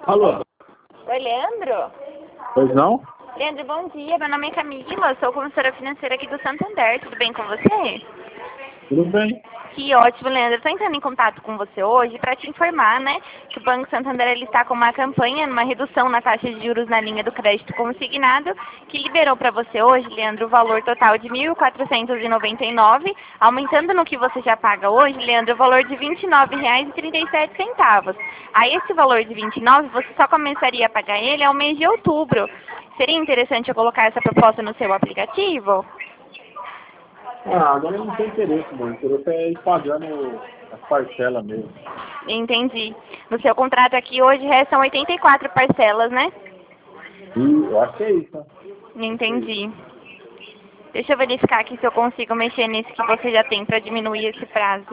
Alô? Oi, Leandro? Pois não? Leandro, bom dia. Meu nome é Camila, sou consultora financeira aqui do Santander. Tudo bem com você? Tudo bem? Que ótimo, Leandro. Estou entrando em contato com você hoje para te informar, né, que o Banco Santander ele está com uma campanha, uma redução na taxa de juros na linha do crédito consignado, que liberou para você hoje, Leandro, o valor total de R$ 1.499, aumentando no que você já paga hoje, Leandro, o valor de R$ 29,37. Aí esse valor de 29, você só começaria a pagar ele ao mês de outubro. Seria interessante eu colocar essa proposta no seu aplicativo? Agora eu não tenho interesse, mano. O interesse é ir pagando as parcelas mesmo. Entendi. No seu contrato aqui hoje restam 84 parcelas, né? E eu acho que é isso, né? Entendi. Deixa eu verificar aqui se eu consigo mexer nesse que você já tem para diminuir esse prazo.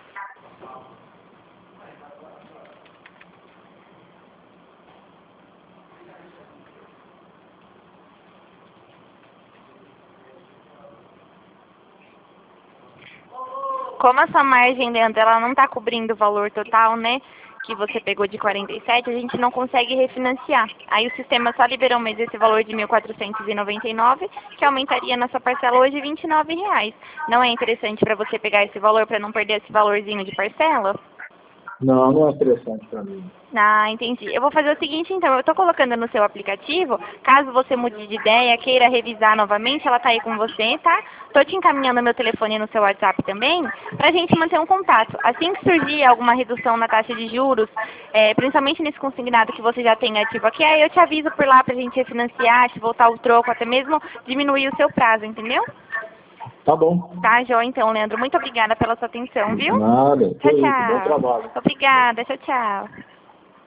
Como a sua margem, Leandro, ela não está cobrindo o valor total, né, que você pegou de 47, a gente não consegue refinanciar. Aí o sistema só liberou mesmo esse valor de 1.499, que aumentaria na sua parcela hoje R$ 29. Não é interessante para você pegar esse valor para não perder esse valorzinho de parcela? Não, não é interessante pra mim. Ah, entendi. Eu vou fazer o seguinte, então. Eu estou colocando no seu aplicativo. Caso você mude de ideia, queira revisar novamente, ela está aí com você, tá? Estou te encaminhando meu telefone no seu WhatsApp também, para a gente manter um contato. Assim que surgir alguma redução na taxa de juros, principalmente nesse consignado que você já tem ativo aqui, aí eu te aviso por lá para a gente refinanciar, te voltar o troco, até mesmo diminuir o seu prazo, entendeu? Tá bom. Tá, joia, então, Leandro. Muito obrigada pela sua atenção, viu? Nada. Que Tchau, isso. Bom tchau. trabalho. Obrigada. Tchau, tchau.